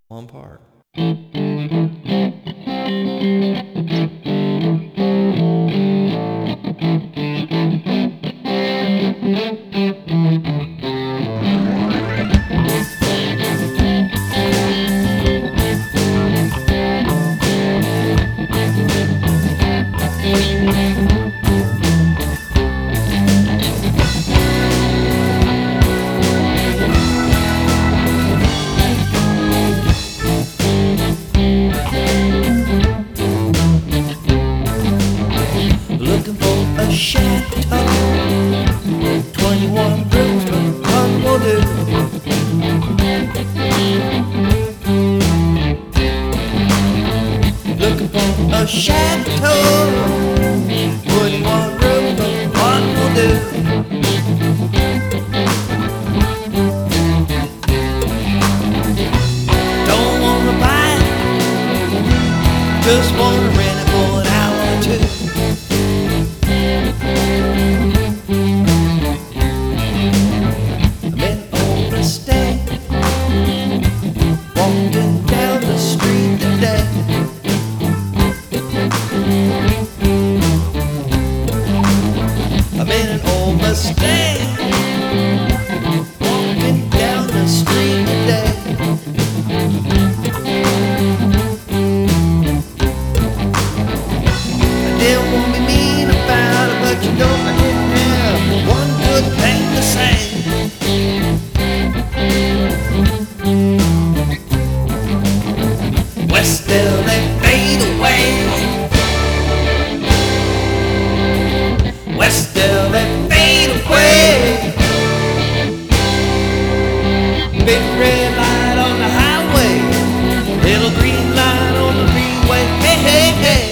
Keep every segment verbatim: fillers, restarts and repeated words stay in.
One part. Looking for a chateau, twenty-one rooms, but one will do. Looking for a chateau, twenty-one rooms, but one will do. Don't wanna buy it, just wanna rent it for an hour or two. I'm in overstay, walking down the street today. I'm in an overstay, walking down the street today. I didn't want to be mean about it, but you know I didn't have one good thing to say. West L A fade away. West L A fade away. Big red light on the highway, little green light on the freeway. Hey, hey, hey.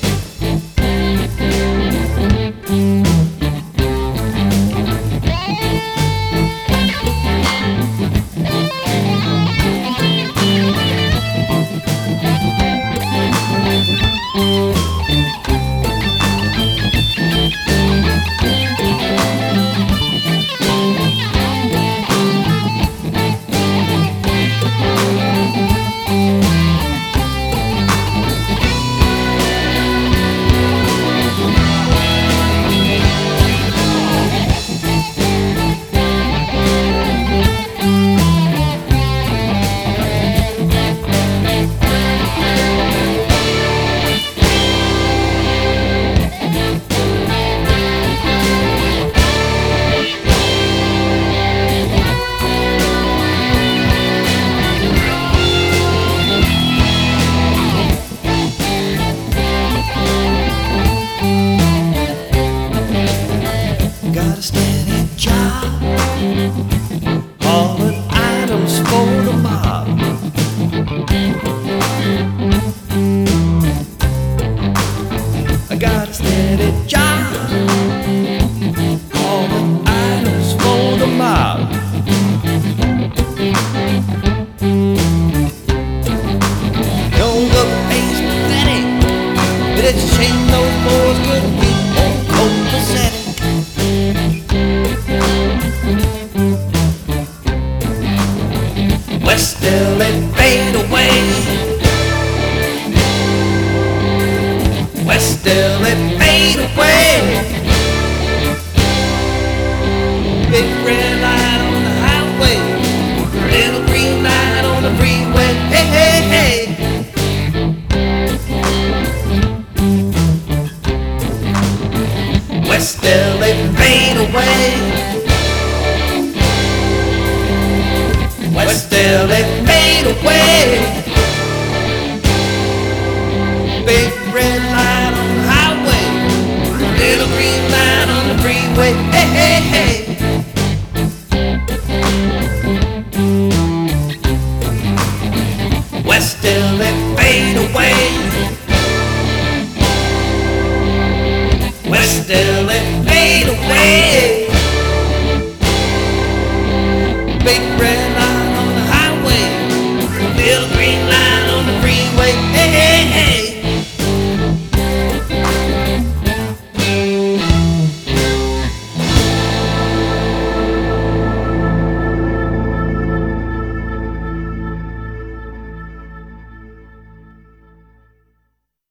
Got a steady job, hauling items for the mob. I got a steady job, hauling items for the mob. Don't look face pathetic, but it's a shame those boys couldn't be more copacetic. West L A fade away. West L A fade away. Big red light on the highway, little green light on the freeway. Hey, hey, hey. West L A fade away. West L A fade away. Big red light on the highway, little green light on the freeway. Hey, hey, hey. West L A fade away. West L A fade away. Big red light on the highway, little green light